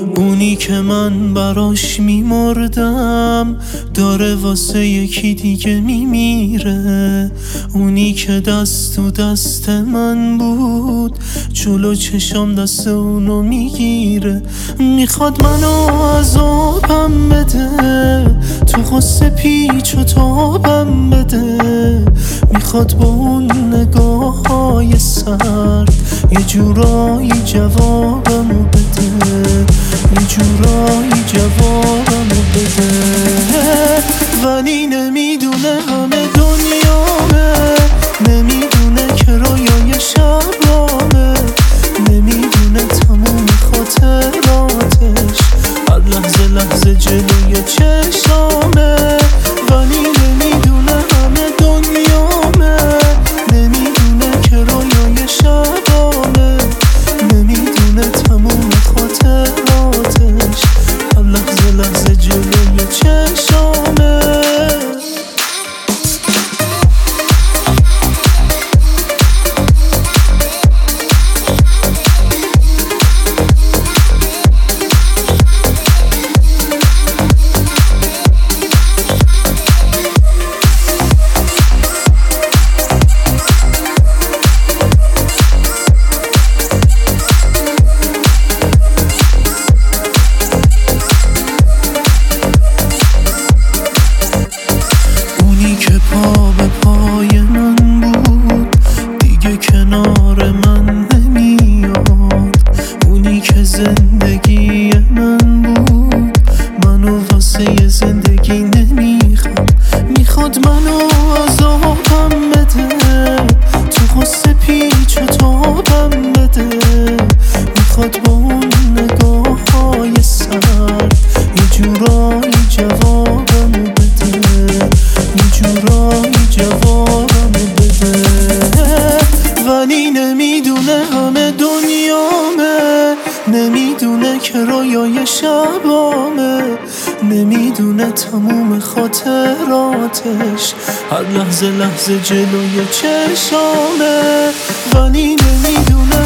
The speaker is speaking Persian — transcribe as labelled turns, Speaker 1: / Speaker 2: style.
Speaker 1: اونی که من براش میمردم داره واسه یکی دیگه میمیره. اونی که دست تو دست من بود جلو چشام دست اونو میگیره. میخواد منو عذابم بده، تو غصه پیچ و تابم بده. میخواد با اون نگاه‌های سرد یه جورایی جوابمو بده، یه جورایی جوابمو بده. ولی نمیدونه همه دنیامه، نمیدونه که رویای شبامه، نمیدونه تموم خاطراتش هر لحظه لحظه جلوی چشامه. ولی نمیدونه همه دنیامه، نمیدونه که رویای شبامه، نمیدونه تموم خاطراتش هر لحظه لحظه جلوی چشامه. پا به پای من بود دیگه کنار من نمیاد. اونی که زندگی من بود منو واسه زندگی نمیخواد. میخواد منو عذابم بده، تو غصه پیچ و تابم بده. میخواد با اون نگاه‌های سرد یه جورایی جوابمو بده، یه جورایی جوابمو بده. ولی نمیدونه همه دنیامه، نمیدونه که رویای شبامه، نمیدونه تموم خاطراتش هر لحظه لحظه جلوی چشامه. ولی نمیدونه